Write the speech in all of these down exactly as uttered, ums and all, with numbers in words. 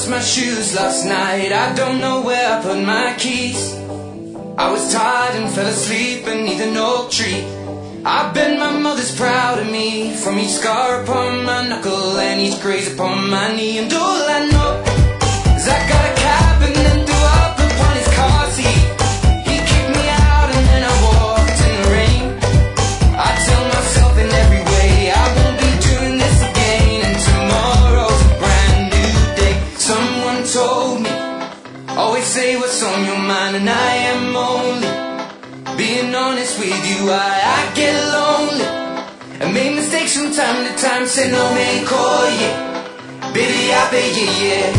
lost my shoes last night. I don't know where I put my keys. I was tired and fell asleep beneath an oak tree. I bet my mother's proud of me, from each scar upon my knuckle and each graze upon my knee. And all I know is I got a cabin and threw up upon his car seat. He kicked me out and then I walked in the rain. I tell myself in every way I won't be doing this again, and tomorrow's a brand new day. Someone told me, always say what's on your mind, and I am only being honest with you. I, I get lonely and make mistakes from time to time. Say no man call, yeah. Baby, I bet you, yeah.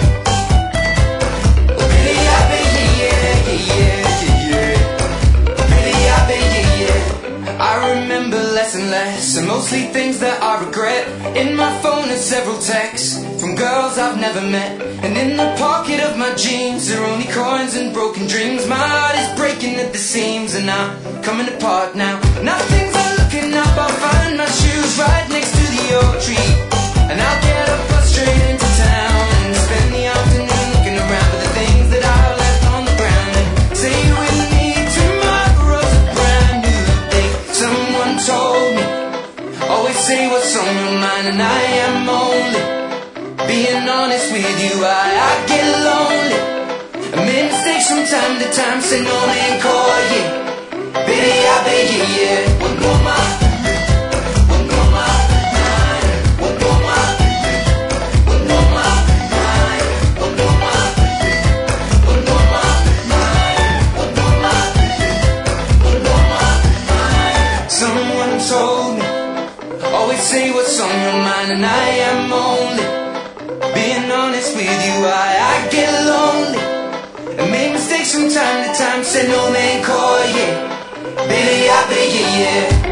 Oh, baby, I bet you, yeah, yeah, yeah, yeah, yeah. Baby, I bet you, yeah. I remember less and less, and mostly things that I regret. In my phone are several texts from girls I've never met, and in the pocket of my jeans there are only coins and broken dreams. My heart is breaking at the seams, and I'm coming apart now. Nothing's not looking up, I'll find my shoes right next to the oak tree, and I'll get a bus straight into town and spend the afternoon looking around for the things that I've left on the ground. And say with me, tomorrow's a brand new day. Someone told me, always say what's on your mind, and I am only being honest with you. I, I get lonely and make mistakes from time to time. Say no man call, yeah. Baby, I bet you, yeah. One more my, one more my night, one more my, one more my night, one more my, one more my night, one more my, one more my night. Someone told me, always say what's on your mind, and I am only being honest with you. I, I get lonely and make mistakes from time to time. Say no man call, yeah. Baby, I bet you, yeah.